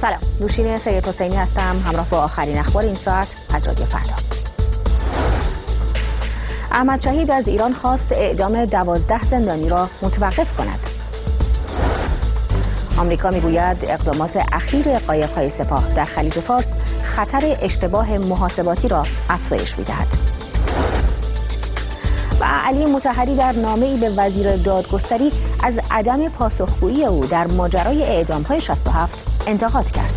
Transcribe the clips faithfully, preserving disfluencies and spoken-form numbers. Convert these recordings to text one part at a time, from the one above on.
سلام، نوشین سید حسینی هستم، همراه با آخرین اخبار این ساعت از رادیو فردا. احمد شهید از ایران خواست اعدام دوازده زندانی را متوقف کند. آمریکا میگوید اقدامات اخیر قایق‌های سپاه در خلیج فارس خطر اشتباه محاسباتی را افزایش می‌دهد. و علی مطهری در نامه‌ای به وزیر دادگستری از عدم پاسخگویی او در ماجرای اعدام‌های شصت و هفت انتقاد کرد.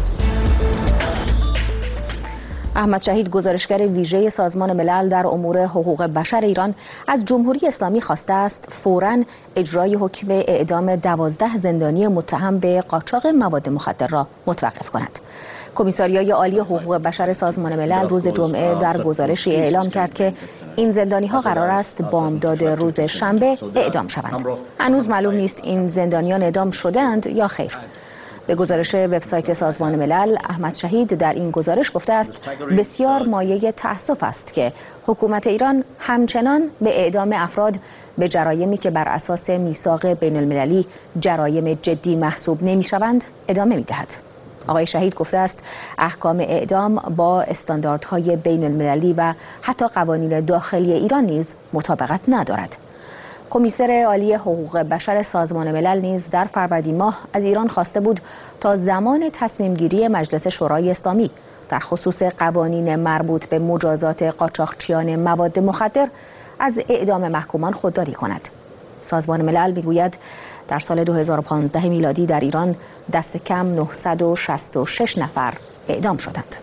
احمد شهید گزارشگر ویژه سازمان ملل در امور حقوق بشر ایران از جمهوری اسلامی خواسته است فوراً اجرای حکم اعدام دوازده زندانی متهم به قاچاق مواد مخدر را متوقف کند. کمیساریای عالی حقوق بشر سازمان ملل روز جمعه در گزارشی اعلام کرد که این زندانی‌ها قرار است بامداد روز شنبه اعدام شوند. هنوز معلوم نیست این زندانیان اعدام شده‌اند یا خیر. به گزارش وبسایت سازمان ملل، احمد شهید در این گزارش گفته است بسیار مایه تأسف است که حکومت ایران همچنان به اعدام افراد به جرایمی که بر اساس میثاق بین المللی جرایم جدی محسوب نمی‌شوند ادامه می‌دهد. آقای شهید گفته است احکام اعدام با استانداردهای بین المللی و حتی قوانین داخلی ایران نیز مطابقت ندارد. کمیسر عالی حقوق بشر سازمان ملل نیز در فروردین ماه از ایران خواسته بود تا زمان تصمیم گیری مجلس شورای اسلامی در خصوص قوانین مربوط به مجازات قاچاقچیان مواد مخدر از اعدام محکومان خودداری کند. سازمان ملل میگوید در سال دو هزار و پانزده میلادی در ایران دست کم نهصد و شصت و شش نفر اعدام شدند.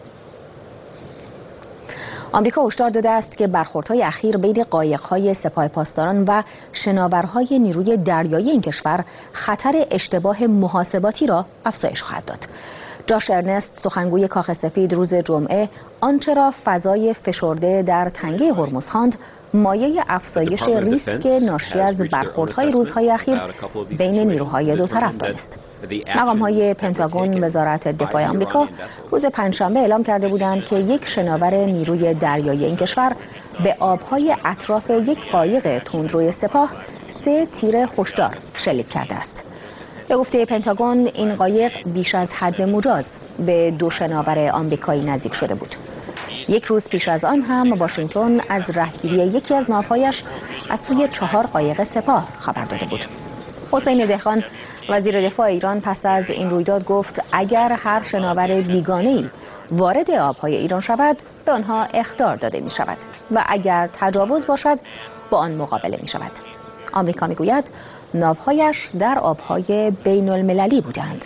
آمریکا هشدار داده است که برخوردهای اخیر بین قایق‌های سپاه پاسداران و شناورهای نیروی دریایی این کشور خطر اشتباه محاسباتی را افزایش خواهد داد. جاش ارنست سخنگوی کاخ سفید روز جمعه آنچه را فضای فشرده در تنگه هرمز خواند مایه افزایش ریسک ناشی از برخوردهای روزهای اخیر بین نیروهای دو طرف دانست. مقام‌های پنتاگون وزارت دفاع آمریکا روز پنجشنبه اعلام کرده بودند که یک شناور نیروی دریایی این کشور به آبهای اطراف یک قایق تندروی سپاه سه تیر هشدار شلیک کرده است. به گفته پنتاگون این قایق بیش از حد مجاز به دو شناور آمریکایی نزدیک شده بود. یک روز پیش از آن هم واشنگتن از رهگیری یکی از ناوهایش از سوی چهار قایق سپاه خبر داده بود. حسین دهقان وزیر دفاع ایران پس از این رویداد گفت اگر هر شناور بیگانه‌ای وارد آبهای ایران شود به آنها اخطار داده می شود و اگر تجاوز باشد با آن مقابله می شود. آمریکا می گوید ناوهایش در آبهای بین المللی بودند.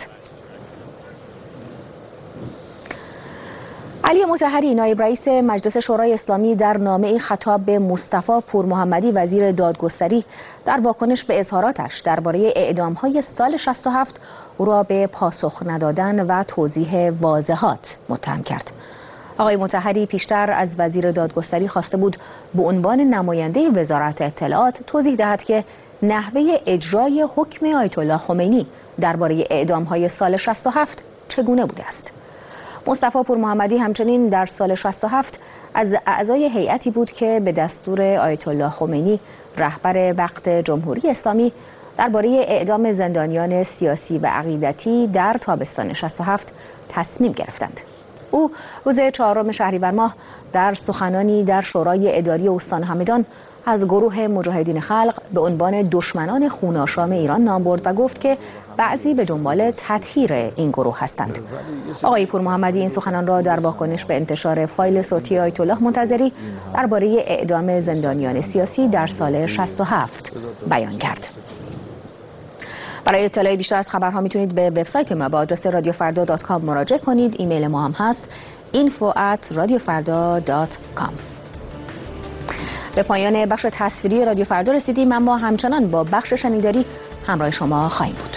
علی مطهری نایب رئیس مجلس شورای اسلامی در نامه‌ای خطاب به مصطفی پورمحمدی وزیر دادگستری در واکنش به اظهاراتش درباره اعدام‌های سال شصت و هفت او را به پاسخ ندادن و توضیح واضحات متهم کرد. آقای مطهری پیشتر از وزیر دادگستری خواسته بود به عنوان نماینده وزارت اطلاعات توضیح دهد که نحوه اجرای حکم آیت الله خمینی درباره اعدام‌های سال شصت و هفت چگونه بوده است. مصطفی پورمحمدی همچنین در سال شصت و هفت از اعضای هیئتی بود که به دستور آیت الله خمینی رهبر وقت جمهوری اسلامی درباره اعدام زندانیان سیاسی و عقیدتی در تابستان شصت و هفت تصمیم گرفتند. او روز چهارم شهریور ماه در سخنانی در شورای اداری استان همدان از گروه مجاهدین خلق به عنوان دشمنان خوناشام ایران نام برد و گفت که بعضی به دنبال تطهیر این گروه هستند. آقای پورمحمدی این سخنان را در واکنش به انتشار فایل صوتی آیت الله منتظری درباره اعدام زندانیان سیاسی در سال شصت و هفت بیان کرد. برای اطلاع بیشتر از خبرها میتونید به وبسایت ما با آدرس رادیو فردا دات کام مراجعه کنید. ایمیل ما هم هست اینفو ات رادیو فردا دات کام. به پایان بخش تصویری رادیو فردا رسیدیم، اما همچنان با بخش شنیداری همراه شما خواهیم بود.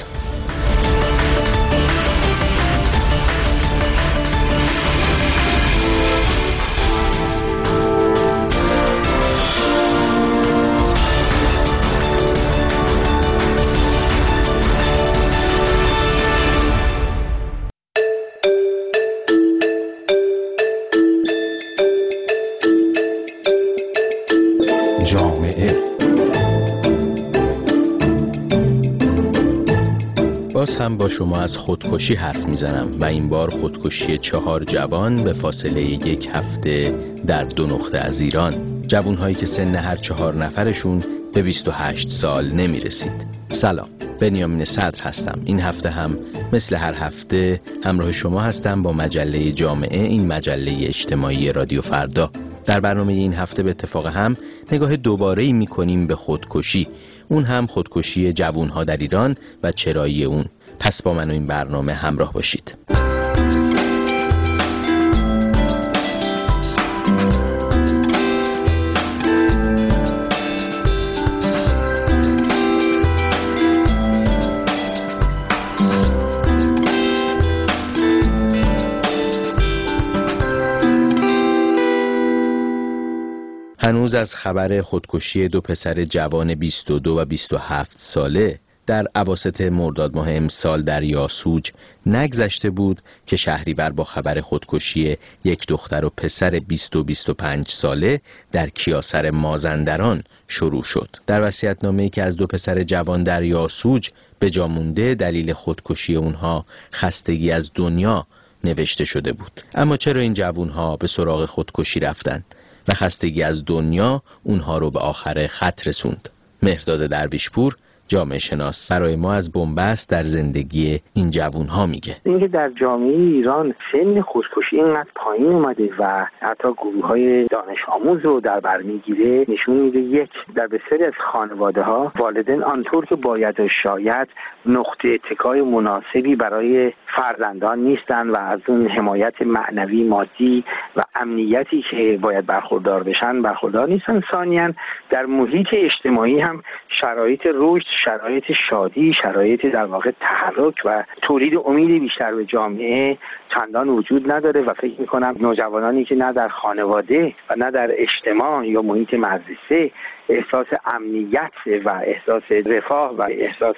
جامعه هم با شما از خودکشی حرف میزنم و این بار خودکشی چهار جوان به فاصله یک هفته در دو نقطه از ایران. جوانهایی که سن هر چهار نفرشون به بیست و هشت سال نمی رسید. سلام، بنیامین صدر هستم. این هفته هم مثل هر هفته همراه شما هستم با مجله جامعه، این مجله اجتماعی رادیو فردا. در برنامه این هفته به اتفاق هم نگاه دوباره‌ای می‌کنیم به خودکشی، اون هم خودکشی جوانها در ایران و چرایی اون. پس با من و این برنامه همراه باشید. هنوز از خبر خودکشی دو پسر جوان بیست و دو و بیست و هفت ساله در اواسط مرداد ماه امسال در یاسوج نگذشته بود که شهریور با خبر خودکشی یک دختر و پسر بیست و بیست و پنج ساله در کیاسر مازندران شروع شد. در وصیت‌نامه‌ای که از دو پسر جوان در یاسوج به جا مونده، دلیل خودکشی اونها خستگی از دنیا نوشته شده بود. اما چرا این جوانها به سراغ خودکشی رفتند و خستگی از دنیا اونها رو به آخر خط رسوند؟ مهرداد درویشپور، جامعه شناس، برای ما از بنبست در زندگی این جوانها میگه. اینکه در جامعه ایران سن خودکشی اینقدر پایین اومده و حتی گروه‌های دانش آموز رو در بر میگیره، نشون میده یک، در بسیاری از خانواده‌ها والدین آنطور که باید و شاید نقطه اتکای مناسبی برای فرزندان نیستن و از اون حمایت معنوی، مادی و امنیتی که باید برخوردار بشن برخوردار نیستن. ثانیاً در محیط اجتماعی هم شرایط رشد، شرایط شادی، شرایط در واقع تحرک و تولید امید بیشتر به جامعه چندان وجود نداره و فکر میکنم نوجوانانی که نه در خانواده و نه در اجتماع یا محیط مدرسه احساس امنیت و احساس رفاه و احساس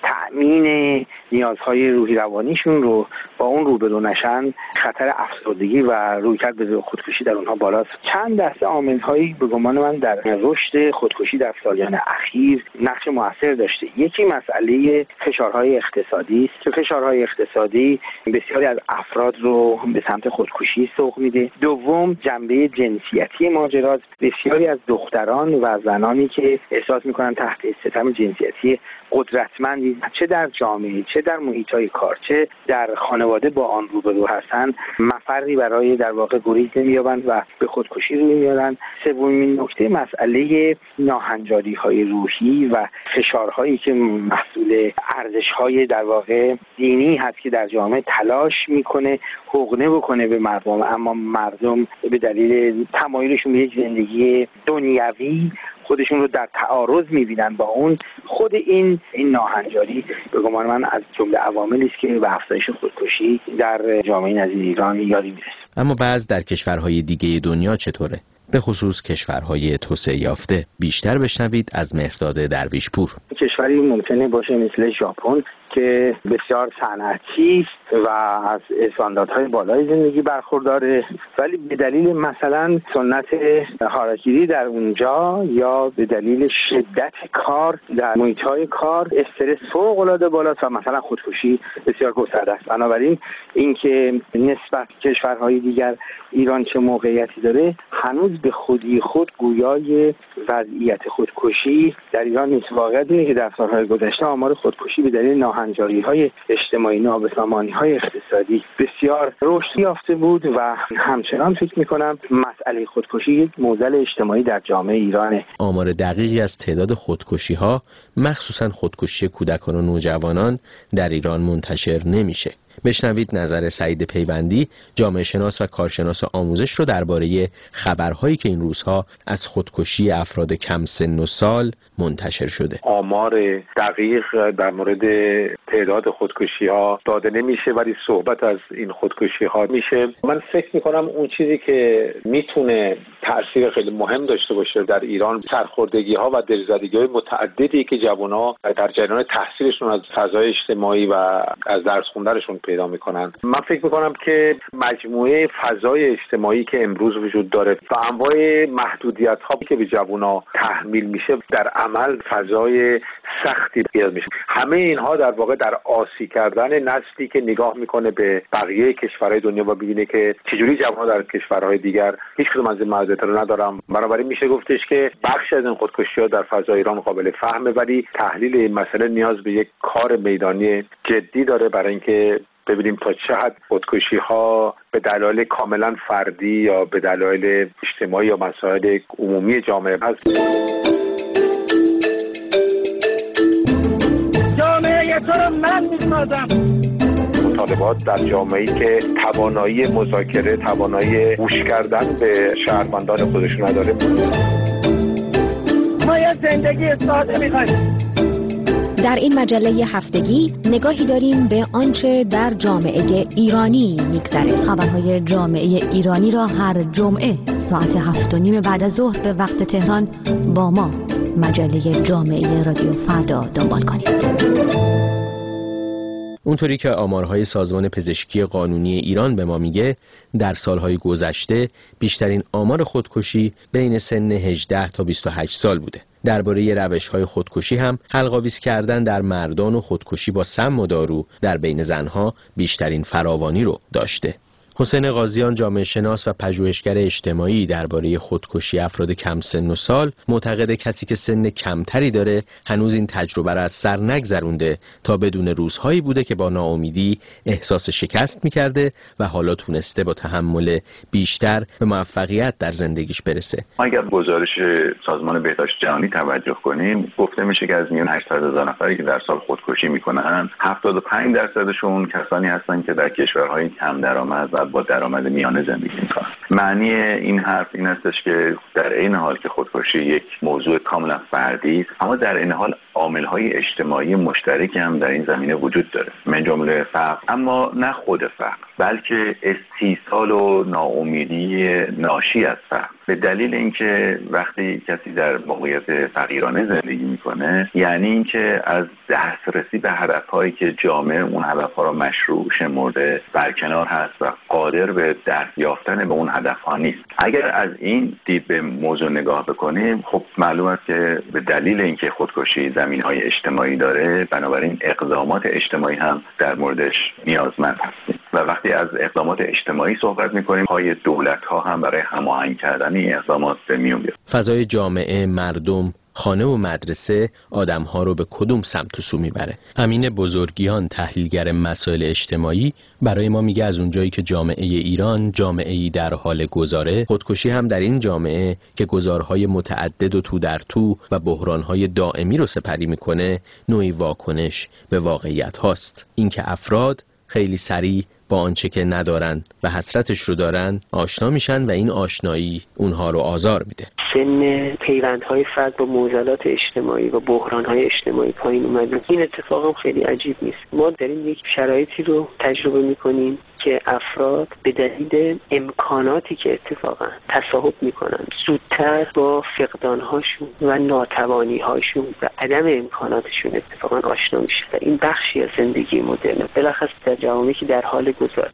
تأمین نیازهای روحی روانیشون رو با اون روبرو نشن، خطر افسردگی و رویکرد به خودکشی در اونها بالاست. چند دسته عامل‌هایی به گمان من در رشد خودکشی در سالیان اخیر نقش موثر داشته. یکی مسئله فشارهای اقتصادی است که فشارهای اقتصادی بسیاری از افراد رو به سمت خودکشی سوق میده. دوم، جنبه جنسیتی ماجراست. بسیاری از دختران و زنانی که احساس میکنن تحت ستم جنسیتی قدرتمندی، چه در جامعه، چه در محیط‌های کار، چه در خانواده با آن روبرو هستن، مفری برای در واقع گریز نمی‌یابند و به خودکشی روی میارن. سومین نکته مسئله ناهنجاری‌های روحی و فشارهایی که محصول ارزش‌های در واقع دینی هست که در جامعه تلاش میکنه حقنه بکنه به مردم، اما مردم به دلیل تمایلشون به یک زندگی دنیوی خودشون رو در تعارض میبینن با اون. خود این این ناهنجاری به گمان من از جمله عواملی است که به افزایش خودکشی در جامعه نظیر ایران یاری میرسه. اما بعض در کشورهای دیگه دنیا چطوره؟ به خصوص کشورهای توسعه یافته. بیشتر بشنوید از مهرداد درویشپور. کشوری ممکنه باشه مثل ژاپن که بسیار صنعتی و از استانداردهای بالای زندگی برخورداره، ولی به دلیل مثلا سنت هاراکیری در اونجا یا به دلیل شدت کار در محیط‌های کار استرس فوق‌العاده بالاست و مثلا خودکشی بسیار گسترده است. بنابراین اینکه نسبت کشورهای دیگر ایران چه موقعیتی داره هنوز به خودی خود گویای وضعیت خودکشی در ایران نیست. واقعیت اینه که در سالهای گذشته آمار خودکشی به دلیل ناهنجاری‌های اجتماعی، نابسامانی‌های اقتصادی بسیار رشد یافته بود و همچنان فکر می‌کنم مسئله خودکشی یک معضل اجتماعی در جامعه ایرانه. آمار دقیقی از تعداد خودکشی‌ها، مخصوصاً خودکشی کودکان و نوجوانان در ایران منتشر نمیشه. بشنوید نظر سعید پیوندی، جامعه شناس و کارشناس آموزش رو درباره خبرهایی که این روزها از خودکشی افراد کم سن و سال منتشر شده. آمار دقیق در مورد تعداد خودکشی ها داده نمیشه، ولی صحبت از این خودکشی ها میشه. من فکر میکنم اون چیزی که میتونه تأثیر خیلی مهم داشته باشه در ایران، سرخوردگی ها و دلزدگی های متعددی که جوان ها در جریان تحصیلشون از فضای اجتماعی و از درس خوندنشون پیدا میکنن. من فکر میکنم که مجموعه فضای اجتماعی که امروز وجود داره و انواع محدودیت ها که به جوونا تحمیل میشه در عمل فضای سختی پیدا میشه. همه اینها در واقع در آسی کردن نسلی که نگاه میکنه به بقیه کشورهای دنیا و ببینه که چجوری جوان‌ها در کشورهای دیگر هیچ کدوم از این محدودیت‌ها رو ندارن. بنابراین میشه گفتش که بخش از این خودکشی‌ها در فضای ایران قابل فهمه، ولی تحلیل این مسئله نیاز به یک کار میدانی جدی داره برای اینکه ببینیم تا چه حد خودکشی‌ها به دلایل کاملا فردی یا به دلایل اجتماعی یا مسائل عمومی جامعه هست. جامعه تو رو من می‌سازم. مطالبات در جامعه‌ای که توانایی مذاکره، توانایی گوش کردن به شهروندان خودشون نداره. ما یه زندگی ساده می‌خوایم. در این مجله هفتگی نگاهی داریم به آنچه در جامعه ایرانی می‌گذره. خبرهای جامعه ایرانی را هر جمعه ساعت هفت و نیم بعد از ظهر به وقت تهران با ما مجله جامعه رادیو فردا دنبال کنید. اونطوری که آمارهای سازمان پزشکی قانونی ایران به ما میگه، در سالهای گذشته بیشترین آمار خودکشی بین سن هجده تا بیست و هشت سال بوده. درباره روش‌های خودکشی هم حلق‌آویز کردن در مردان و خودکشی با سم و دارو در بین زنها بیشترین فراوانی رو داشته. حسین قاضیان، جامعه شناس و پژوهشگر اجتماعی، درباره خودکشی افراد کم سن و سال معتقد کسی که سن کمتری داره هنوز این تجربه را از سر نگذرونده تا بدون روزهایی بوده که با ناامیدی احساس شکست می‌کرده و حالا تونسته با تحمل بیشتر به موفقیت در زندگیش برسه. اگر گزارش سازمان بهداشت جهانی توجه کنیم، گفته میشه که از میان هشتصد هزار نفری که در سال خودکشی میکنن، هفتاد و پنج درصدشون کسانی هستند که در کشورهای کم درآمد و با درآمد میانه زندگی میکنن. معنی این حرف این استش که در این حال که خودکشی یک موضوع کاملا فردی است، اما در این حال عامل‌های اجتماعی مشترکی هم در این زمینه وجود داره، من جمله فقر، اما نه خود فقر، بلکه استیصال و ناامیدی ناشی از فقر. به دلیل اینکه وقتی کسی در موقعیت فقیرانه زندگی میکنه، یعنی اینکه از دسترسی به هدفهایی که جامعه اون هدفها را مشروع شمرده برکنار هست و قادر به دست یافتن به اون هدفها نیست. اگر از این دید به موضوع نگاه بکنیم، خب معلوم است که به دلیل اینکه خودکشی زمینهای اجتماعی داره، بنابراین اقدامات اجتماعی هم در موردش نیازمند هستیم و وقتی از اقدامات اجتماعی صحبت میکنیم، پای دولت ها هم برای هماهنگ کردن این اقدامات به میون میاد. فضای جامعه، مردم، خانه و مدرسه آدم‌ها رو به کدوم سمت و سو میبره؟ امین بزرگیان، تحلیلگر مسائل اجتماعی، برای ما میگه از اونجایی که جامعه ایران جامعه‌ای در حال گذاره، خودکشی هم در این جامعه که گذارهای متعدد و تو در تو و بحرانهای دائمی رو سپری میکنه، نوعی واکنش به واقعیت هاست. اینکه افراد خیلی سریع با آنچه که ندارن و حسرتش رو دارن آشنا میشن و این آشنایی اونها رو آزار میده. سن پیوندهای فرد با معضلات اجتماعی و بحرانهای اجتماعی پایین اومده. این اتفاق هم خیلی عجیب نیست. ما داریم یک شرایطی رو تجربه میکنیم که افراد به دلیل امکاناتی که اتفاقا تصاحب میکنن زودتر با فقدانهاشون و ناتوانیهاشون و عدم امکاناتشون اتفاقا آشنا میشه و این بخشی از زندگی مدرن بلخص در جوامعی که در حال گذار.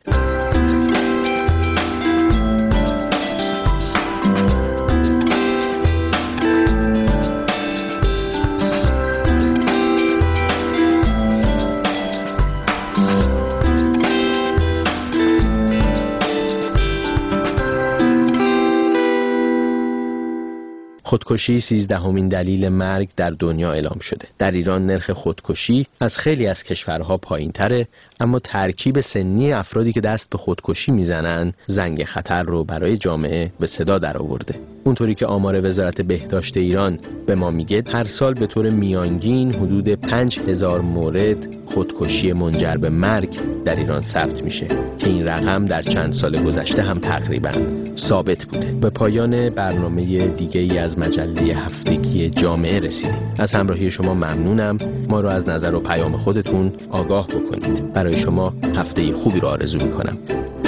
خودکشی سیزدهمین دلیل مرگ در دنیا اعلام شده. در ایران نرخ خودکشی از خیلی از کشورها پایین‌تره، اما ترکیب سنی افرادی که دست به خودکشی میزنن زنگ خطر رو برای جامعه به صدا درآورده. اونطوری که آمار وزارت بهداشت ایران به ما میگه، هر سال به طور میانگین حدود پنج هزار مورد خودکشی منجر به مرگ در ایران ثبت میشه که این رقم در چند سال گذشته هم تقریباً ثابت بوده. به پایان برنامه دیگه‌ای از مجله هفتگی جامعه رسیدیم. از همراهی شما ممنونم. ما رو از نظر و پیام خودتون آگاه بکنید. برای شما هفته خوبی رو آرزو میکنم.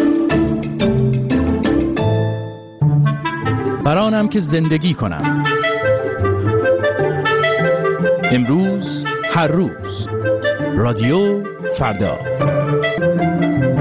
برانم که زندگی کنم، امروز هر روز، رادیو فردا. میشه.